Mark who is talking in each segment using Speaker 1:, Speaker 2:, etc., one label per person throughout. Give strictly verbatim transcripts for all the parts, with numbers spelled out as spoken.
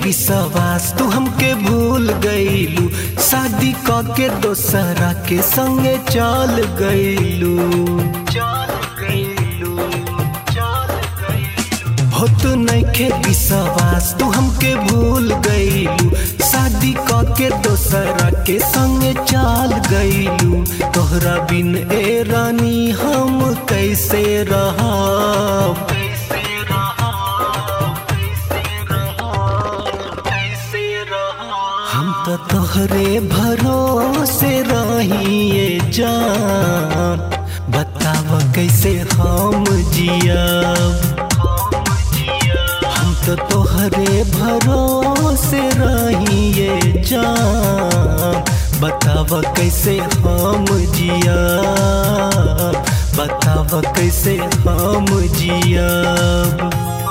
Speaker 1: विश्वास तू हमके भूल गईलू, शादी क के दोसरा के संगे चल गईलू। हो तू नइखे विश्वास तू हमके भूल गईलू, शादी क के दोसरा के संगे चल गईलू। तोहरा बिन ए रानी हम कैसे रहब, हम तो तोहरे भरोसे रहिए जान, बताव कैसे हम जियब। हम तो तोहरे भरोसे रहिए जान, बताव कैसे हम जियब, बताव कैसे हम जियब।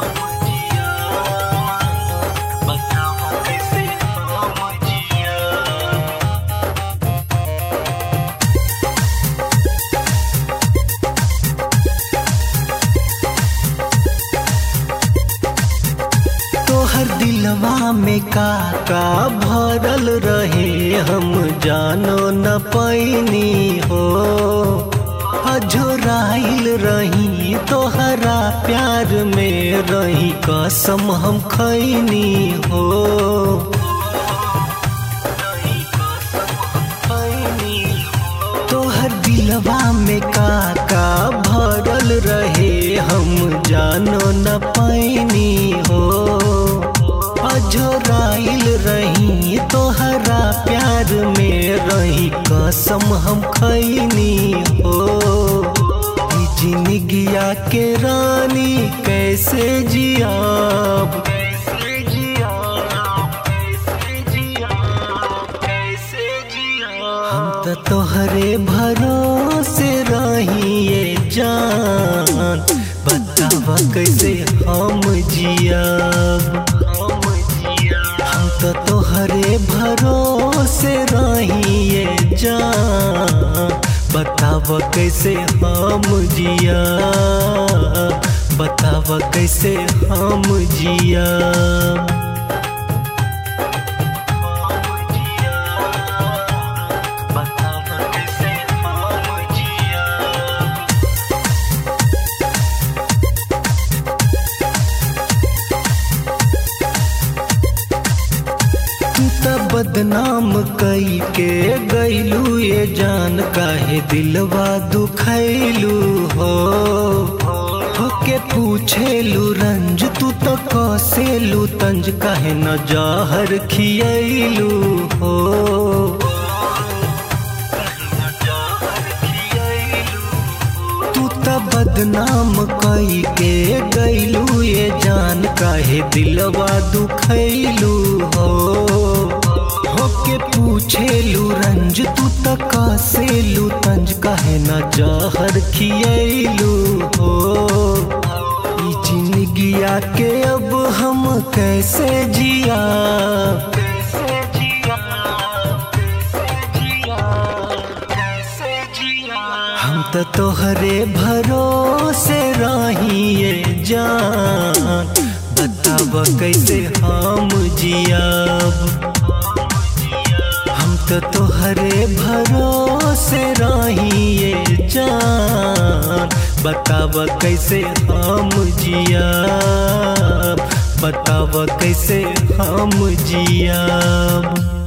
Speaker 1: तोहर दिलवा में का का भरल रहे हम जानो न पैनी हो, अझोराइल रही तोहरा प्यार में रही कसम हम खैनी हो। तोहर दिलवा में का का भरल रहे हम जानो न पैनी हो, अझोराइल रही तोहरा प्यार में रही कसम हम खैनी हो। जिंदगिया के रानी कैसे जियाब, हम तो तोहरे भरोसे रहिए जान, बतावा कैसे हम जियब। हम तो तोहरे भरोसे रहिए जान, बतावा कैसे हम जियब, बतावा कैसे हम जियब। बदनाम कई के गईलू ये जान, काहे दिलवा दुखैलू हो। होके पूछेलू रंज तू तो कसेलू तंज, काहे न जहर खियलू हो। तू तो बदनाम कई के गईलू ये जान, काहे दिलवा दुखैलू हो। होके पूछेलू रंज तू तो कसेलू तंज, काहे न जहर खियलू हो। ई जिंदगिया के अब हम कैसे जिया, हम तो तोहरे भरोसे रहिए जान, बताव कैसे हम जियब। हम तो तोहरे भरोसे रहिए जान, बताव कैसे हम जियब, बताव कैसे हम जियब।